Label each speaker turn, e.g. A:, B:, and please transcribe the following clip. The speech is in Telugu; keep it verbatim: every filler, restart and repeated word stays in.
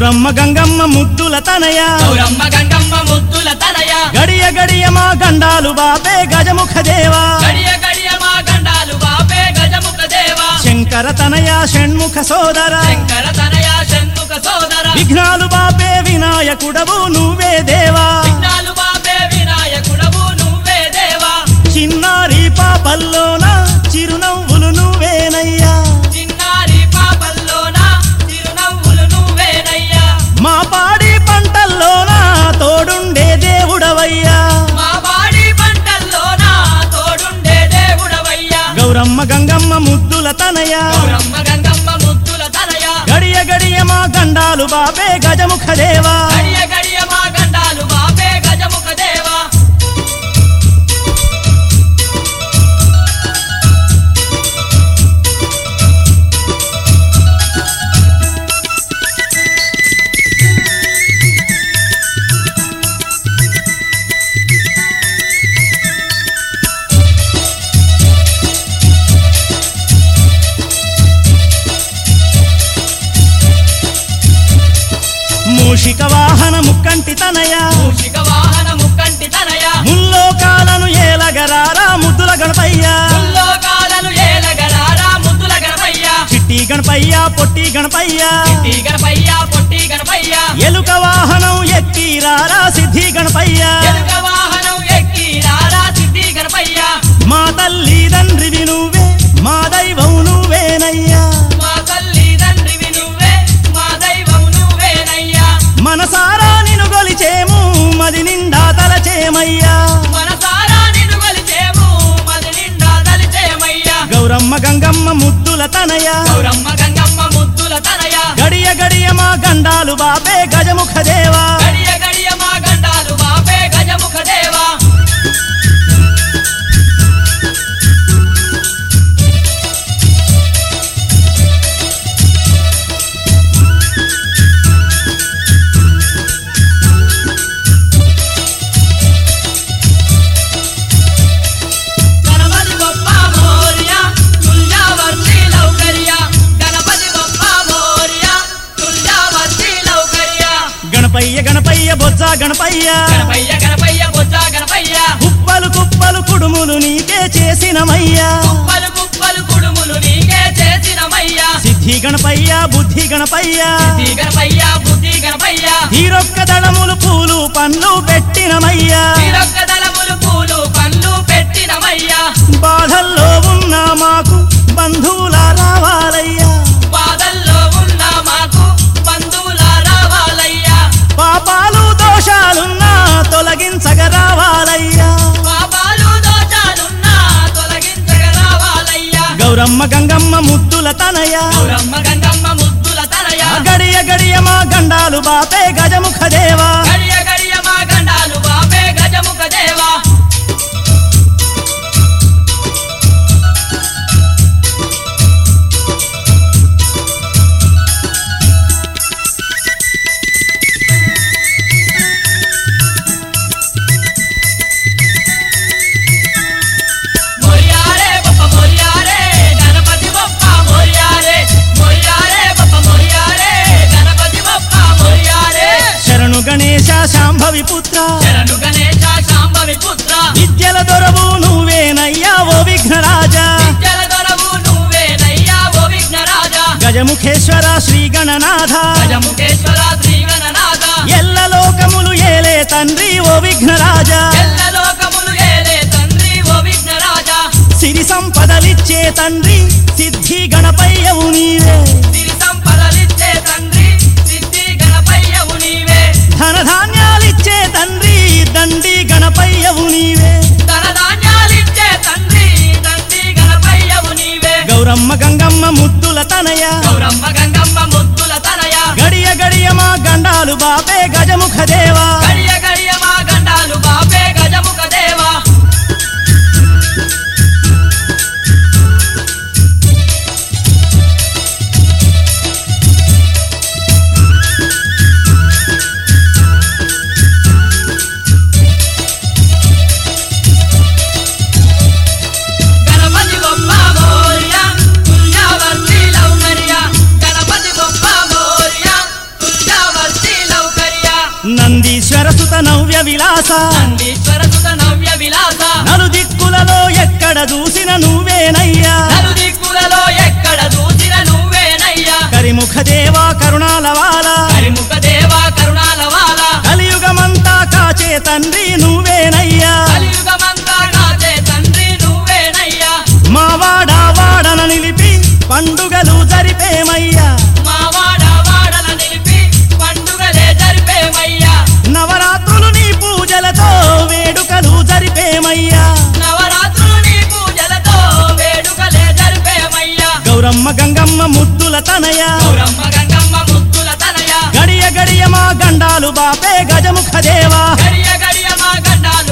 A: గౌరమ్మ గంగమ్మ ముద్దుల తనయ
B: గౌరమ్మ గంగమ్మ ముద్దుల తనయ
A: గడియ గడియ మా గండాలు బాపే గజముఖ దేవా
B: గడియ గడియ మా గండాలు బాపే గజముఖ దేవా
A: శంకర తనయ షణ్ముఖ సోదర
B: శంకర తనయ షణ్ముఖ సోదర
A: విఘ్నాలు బాపే వినాయకుడవు నువ్వే దేవా
B: విఘ్నాలు బాపే వినాయకుడవు నువ్వే దేవా
A: చిన్నారి పాపల్లోన చిరునవ్వులు నువ్వేనయ్యా
B: చిన్నారి పాపల్లోన చిరునవ్వులు నువ్వేనయ్యా
A: మా పాడి పంటల్లోన తోడుండే దేవుడవయ్యా
B: మా పాడి పంటల్లోన తోడుండే దేవుడవయ్యా
A: గౌరమ్మ గంగమ్మ ముద్దుల తనయ
B: గౌరమ్మ గంగమ్మ ముద్దుల తనయ
A: గడియ గడియ మా గండాలు బాపే గజముఖ దేవా
B: గడియ గడియ మా గండాలు బాపే గజముఖ దేవా
A: మూషిక వాహన ముక్కంటి తనయ
B: మూషిక వాహన ముక్కంటి తనయ
A: ముల్లోకాలను ఏలగరారా ముద్దుల గణపయ్య
B: ముల్లోకాలను ఏలగరారా ముద్దుల గణపయ్య
A: చిట్టి గణపయ్య పొట్టి గణపయ్య
B: చిట్టి గణపయ్య పొట్టి గణపయ్య
A: ఎలుక వాహనం ఎక్కిరారా సిద్ధి గణపయ్య
B: ఎలుక వాహనం ఎక్కి రారా సిద్ధి గణపయ్య
A: మా తల్లి తండ్రివి నువ్వే మా దైవం నువ్వేనయ్యా
B: మా తల్లి తండ్రివి నువ్వే మా దైవం నువ్వేనయ్యా
A: మనసారా నిన్ను గొలిచేము మది నిండా తలచేమయ్యా
B: మనసారా నిన్ను కొలిచేము మది నిండా తలిచేమయ్యా
A: గౌరమ్మ గంగమ్మ ముద్దుల తనయ
B: గౌరమ్మ గంగమ్మ ముద్దుల తనయ
A: గడియ గడియ మా గండాలు బాపే గజముఖ దేవా
B: గడియ గడియ మా గండాలు బాపే గజముఖ దేవా గణపతి బొప్ప మోరియా తుల్యావర్తి లౌకర్యా గణపతి బొప్ప మోరియా తుల్యావర్తి లౌకర్యా
A: గణపయ్య గణపయ్య బొజ్జ గణపయ్య
B: గణపయ్య గణపయ్య బొజ్జ గణపయ్య
A: కుప్పలు కుప్పలు కుడుములు నీకే చేసినమయ్యా
B: కుప్పలు కుప్పలు కుడుములు నీకే చేసినమయ్యా
A: సిద్ధి గణపయ్య బుద్ధి గణపయ్య
B: సిద్ధి గణపయ్య బుద్ధి గణపయ్య
A: తీరొక్క దళములు పూలు పండ్లు పెట్టినమయ్యా
B: తీరొక్క దళములు పూలు పండ్లు పెట్టినమయ్యా
A: బాధల్లో ఉన్న మాకు బంధువుల రావాలయ్యా
B: బాధల్లో ఉన్న మాకు బంధువుల రావాలయ్యా
A: పాపాలు దోషాలున్నా తొలగించగ రావాలయ్యా
B: పాపాలు దోషాలున్నా తొలగించగ రావాలయ్యా
A: గౌరమ్మ గంగమ్మ ముద్దుల తనయ
B: గౌరమ్మ గంగమ్మ ముద్దుల తనయ
A: గడియ గడియ మా గండాలు బాపే గజముఖ దేవా
B: గడియ గడియ మా గండాలు బాపే గజముఖ దేవా మోరియారే బొప్ప మోరియారే గణపతి బొప్ప మోరియారే మోరియారే బొప్ప మోరియారే గణపతి బొప్ప మోరియారే
A: శరణు గణేశ శాంభవి పుత్ర
B: శరణు గణేశ శాంభవి పుత్ర
A: విద్యల దొరవు నువ్వేనయ్యా ఓ విఘ్నరాజా
B: విద్యల దొరవు నువ్వేనయ్యా ఓ విఘ్నరాజా
A: గజముఖేశ్వర శ్రీ గణనాథ
B: గజముఖేశ్వర శ్రీగణనాథ
A: ఎల్ల లోకములు ఏలే తండ్రి ఓ విఘ్నరాజా
B: ఎల్ల లోకములు ఏలే తండ్రి ఓ విఘ్నరాజా
A: సిరి సంపదలిచ్చే తండ్రి సిద్ధి గణపయ్యవు నీవే
B: సిరి సంపదలిచ్చే తండ్రి సిద్ధి గణపయ్యవు నీవే
A: ధనధాన్యాలిచ్చే తండ్రి దండి గణపయ్యవు నీవే
B: ధనధాన్యాలిచ్చే తండ్రి తండ్రి గణపయ్యవు నీవే
A: గౌరమ్మ గంగమ్మ ముద్దుల తనయ
B: గౌరమ్మ గంగమ్మ ముద్దుల తనయ
A: గడియ గడియ మా గండాలు బాపే గజముఖ దేవా
B: గడియ గడియ మా గండాలు బాపే గజముఖ దేవా గణపతి బొప్ప మోరియా తుల్యావర్తి లౌకర్యా గణపతి బొప్ప మోరియా తుల్యావర్తి
A: నవ్య విలాస
B: నందీశ్వర సుత నవ్య విలాస
A: నలు దిక్కులలో ఎక్కడ చూసిన నువ్వేనయ్యా
B: నలు దిక్కులలో ఎక్కడ చూసిన నువ్వేనయ్యా
A: కరిముఖ దేవా కరుణాల వాల
B: హరిముఖ దేవా కరుణాల వాల
A: కలియుగమంతా కాచే తండ్రి నువ్వేనయ్యా
B: కలియుగమంతా కాచే తండ్రి నువ్వేనయ్యా
A: మా వాడ వాడన నిలిపి పండుగలు జరిపేమయ్యా
B: మా వాడ వాడల నిలిపి పండుగలే జరిపేమయ్యా
A: నవరాత్రులు నీ పూజలతో వేడుకలు జరిపేమయ్యా
B: నవరాత్రులు నీ పూజలతో వేడుకలే జరిపేమయ్యా
A: గౌరమ్మ గంగమ్మ ముద్దుల తనయ
B: గౌరమ్మ గంగమ్మ ముద్దుల తనయ
A: గడియ గడియ మా గండాలు బాపే గజముఖ దేవా
B: గడియ గడియ మా గండాలు